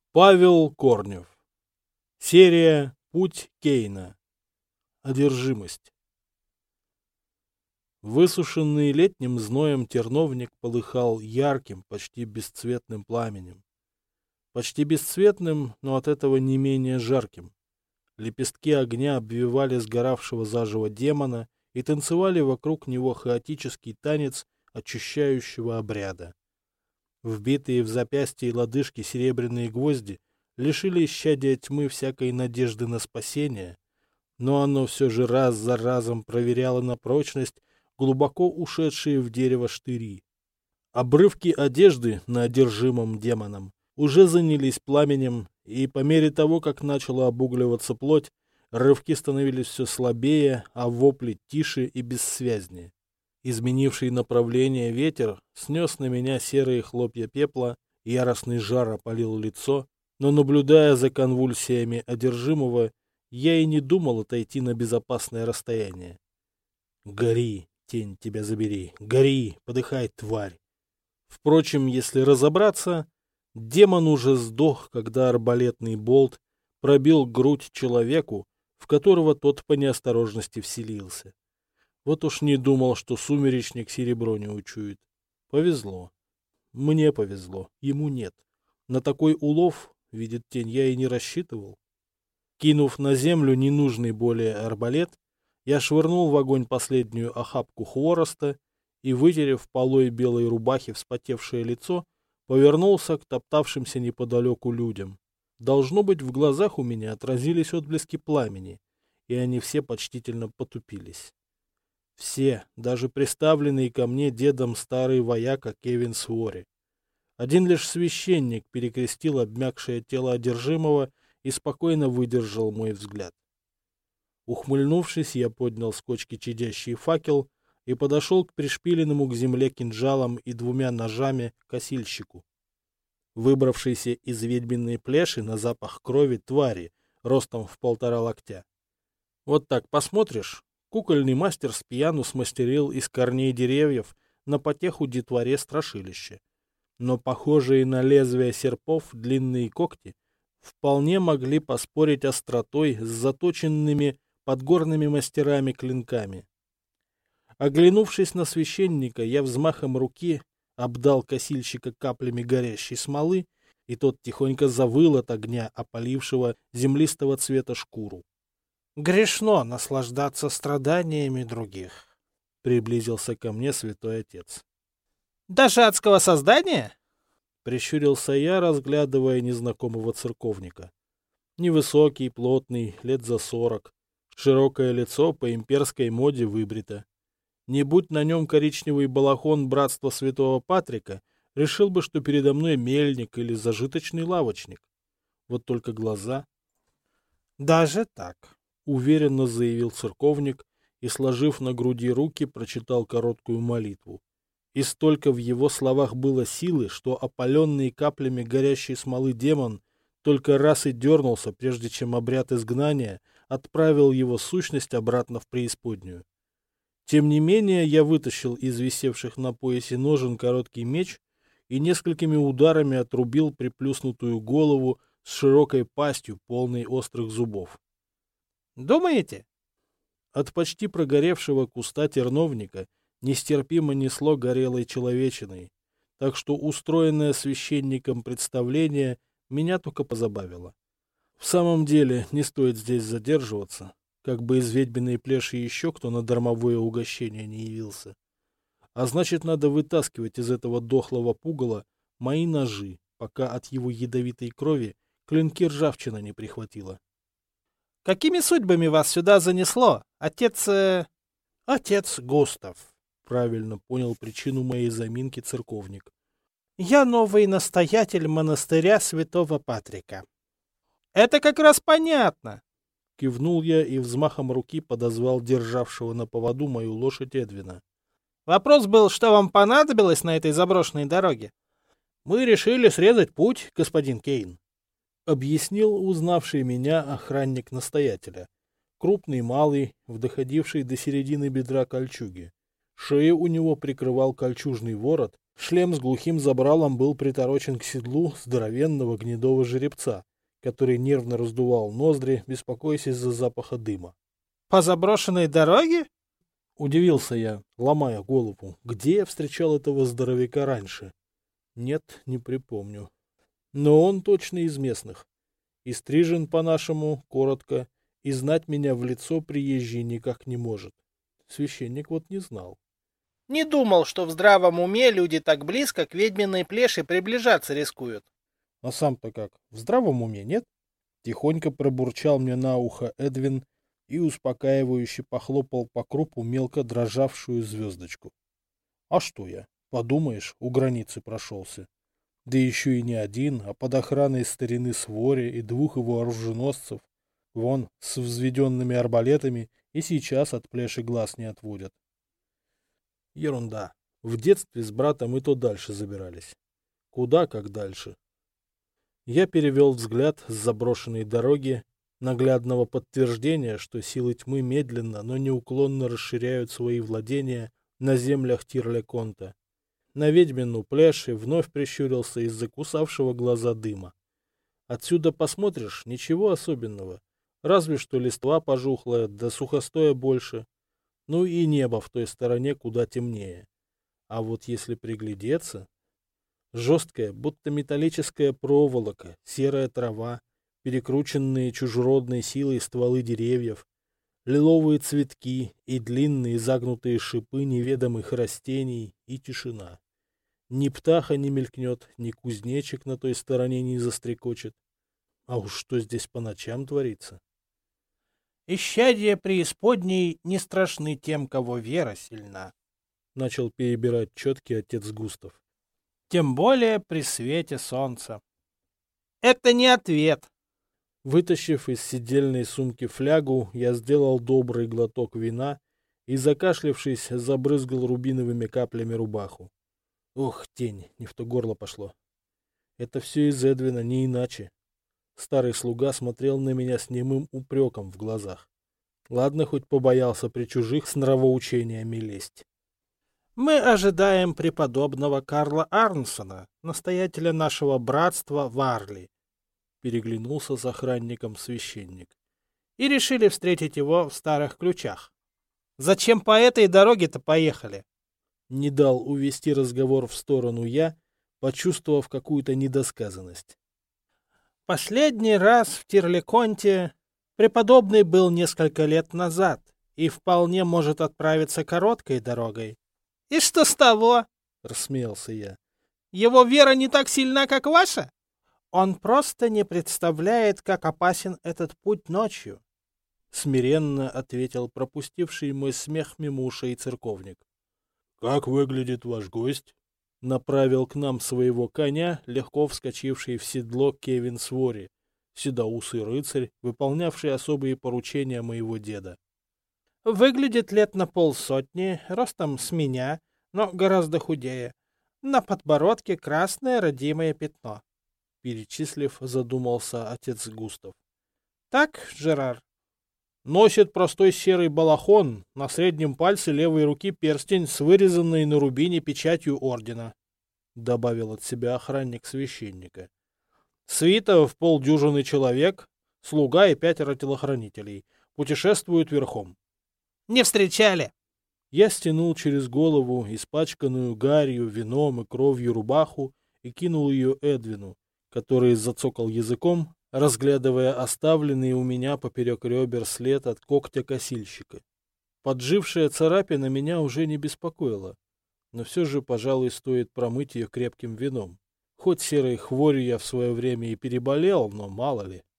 Павел Корнев. Серия «Путь Кейна. Одержимость». Высушенный летним зноем терновник полыхал ярким, почти бесцветным пламенем. Почти бесцветным, но от этого не менее жарким. Лепестки огня обвивали сгоравшего заживо демона и танцевали вокруг него хаотический танец очищающего обряда. Вбитые в запястья и лодыжки серебряные гвозди лишили исчадия тьмы всякой надежды на спасение, но оно все же раз за разом проверяло на прочность глубоко ушедшие в дерево штыри. Обрывки одежды на одержимом демоном уже занялись пламенем, и по мере того, как начала обугливаться плоть, рывки становились все слабее, а вопли тише и бессвязнее. Изменивший направление ветер снес на меня серые хлопья пепла, яростный жар опалил лицо, но, наблюдая за конвульсиями одержимого, я и не думал отойти на безопасное расстояние. «Гори, тень тебя забери! Гори, подыхай, тварь!» Впрочем, если разобраться, демон уже сдох, когда арбалетный болт пробил грудь человеку, в которого тот по неосторожности вселился. Вот уж не думал, что сумеречник серебро не учует. Повезло. Мне повезло, ему нет. На такой улов, видит тень, я и не рассчитывал. Кинув на землю ненужный более арбалет, я швырнул в огонь последнюю охапку хвороста и, вытерев полой белой рубахи вспотевшее лицо, повернулся к топтавшимся неподалеку людям. Должно быть, в глазах у меня отразились отблески пламени, и они все почтительно потупились. Все, даже приставленный ко мне дедом старый вояка Кевин Свори. Один лишь священник перекрестил обмякшее тело одержимого и спокойно выдержал мой взгляд. Ухмыльнувшись, я поднял с кочки чадящий факел и подошел к пришпиленному к земле кинжалом и двумя ножами косильщику. Выбравшийся из ведьминой плеши на запах крови твари, ростом в 1,5 локтя. Вот так посмотришь, кукольный мастер спьяну смастерил из корней деревьев на потеху детворе страшилище. Но похожие на лезвия серпов длинные когти вполне могли поспорить остротой с заточенными подгорными мастерами клинками. Оглянувшись на священника, я взмахом руки обдал косильщика каплями горящей смолы, и тот тихонько завыл от огня, опалившего землистого цвета шкуру. «Грешно наслаждаться страданиями других», — приблизился ко мне святой отец. «Даже адского создания?» — прищурился я, разглядывая незнакомого церковника. Невысокий, плотный, лет за 40, широкое лицо по имперской моде выбрито. Не будь на нем коричневый балахон братства святого Патрика, решил бы, что передо мной мельник или зажиточный лавочник. Вот только глаза... «Даже так», — уверенно заявил церковник и, сложив на груди руки, прочитал короткую молитву. И столько в его словах было силы, что опаленный каплями горящей смолы демон только раз и дернулся, прежде чем обряд изгнания отправил его сущность обратно в преисподнюю. Тем не менее, я вытащил из висевших на поясе ножен короткий меч и несколькими ударами отрубил приплюснутую голову с широкой пастью, полной острых зубов. «Думаете?» От почти прогоревшего куста терновника нестерпимо несло горелой человечиной, так что устроенное священником представление меня только позабавило. В самом деле, не стоит здесь задерживаться, как бы из ведьминой плеши еще кто на дармовое угощение не явился. А значит, надо вытаскивать из этого дохлого пугала мои ножи, пока от его ядовитой крови клинки ржавчина не прихватило. «Какими судьбами вас сюда занесло, отец...» «Отец Густав», — правильно понял причину моей заминки церковник. «Я новый настоятель монастыря святого Патрика». «Это как раз понятно», — кивнул я и взмахом руки подозвал державшего на поводу мою лошадь Эдвина. «Вопрос был, что вам понадобилось на этой заброшенной дороге?» «Мы решили срезать путь, господин Кейн», — объяснил узнавший меня охранник настоятеля, крупный малый, доходивший до середины бедра кольчуги. Шею у него прикрывал кольчужный ворот, шлем с глухим забралом был приторочен к седлу здоровенного гнедого жеребца, который нервно раздувал ноздри, беспокоясь из-за запаха дыма. «По заброшенной дороге?» Удивился я, ломая голову, где я встречал этого здоровяка раньше. Нет, не припомню. Но он точно из местных. И стрижен по-нашему, коротко, и знать меня в лицо приезжий никак не может. Священник вот не знал. «Не думал, что в здравом уме люди так близко к ведьминой плеши приближаться рискуют». А сам-то как, в здравом уме, нет? Тихонько пробурчал мне на ухо Эдвин и успокаивающе похлопал по крупу мелко дрожавшую звездочку. А что я? Подумаешь, у границы прошелся. Да еще и не один, а под охраной старины Свори и двух его оруженосцев. Вон, с взведенными арбалетами и сейчас от плеши глаз не отводят. Ерунда. В детстве с братом и то дальше забирались. Куда как дальше. Я перевел взгляд с заброшенной дороги, наглядного подтверждения, что силы тьмы медленно, но неуклонно расширяют свои владения на землях Тирлеконта. На ведьмину плешь и вновь прищурился из-за кусавшего глаза дыма. Отсюда посмотришь, ничего особенного. Разве что листва пожухлая, да сухостоя больше. Ну и небо в той стороне куда темнее. А вот если приглядеться... Жесткая, будто металлическая проволока, серая трава, перекрученные чужеродной силой стволы деревьев, лиловые цветки и длинные загнутые шипы неведомых растений и тишина. Ни птаха не мелькнет, ни кузнечик на той стороне не застрекочет. А уж что здесь по ночам творится? «Исчадия преисподней не страшны тем, кого вера сильна», — начал перебирать четкий отец Густав. «Тем более при свете солнца». «Это не ответ». Вытащив из седельной сумки флягу, я сделал добрый глоток вина и, закашлявшись, забрызгал рубиновыми каплями рубаху. Ох, тень, не в то горло пошло. Это все из Эдвина, не иначе. Старый слуга смотрел на меня с немым упреком в глазах. Ладно, хоть побоялся при чужих с нравоучениями лезть. «Мы ожидаем преподобного Карла Арнсона, настоятеля нашего братства в Арли», — переглянулся с охранником священник, «и решили встретить его в Старых Ключах. Зачем по этой дороге-то поехали?» Не дал увести разговор в сторону я, почувствовав какую-то недосказанность. «Последний раз в Тирлеконте преподобный был несколько лет назад и вполне может отправиться короткой дорогой». «И что с того?» — рассмеялся я. «Его вера не так сильна, как ваша? Он просто не представляет, как опасен этот путь ночью», — смиренно ответил пропустивший мой смех мимо ушей церковник. «Как выглядит ваш гость?» — направил к нам своего коня, легко вскочивший в седло Кевин Свори, седоусый рыцарь, выполнявший особые поручения моего деда. «Выглядит лет на 50, ростом с меня, но гораздо худее. На подбородке красное родимое пятно», — перечислив, задумался отец Густав. «Так, Жерар?» «Носит простой серый балахон, на среднем пальце левой руки перстень с вырезанной на рубине печатью ордена», — добавил от себя охранник священника. «Свита в полдюжины человек, слуга и 5 телохранителей. Путешествуют верхом». «Не встречали!» Я стянул через голову испачканную гарью, вином и кровью рубаху и кинул ее Эдвину, который зацокал языком, разглядывая оставленный у меня поперек ребер след от когтя косильщика. Поджившая царапина меня уже не беспокоила, но все же, пожалуй, стоит промыть ее крепким вином. Хоть серой хворью я в свое время и переболел, но мало ли.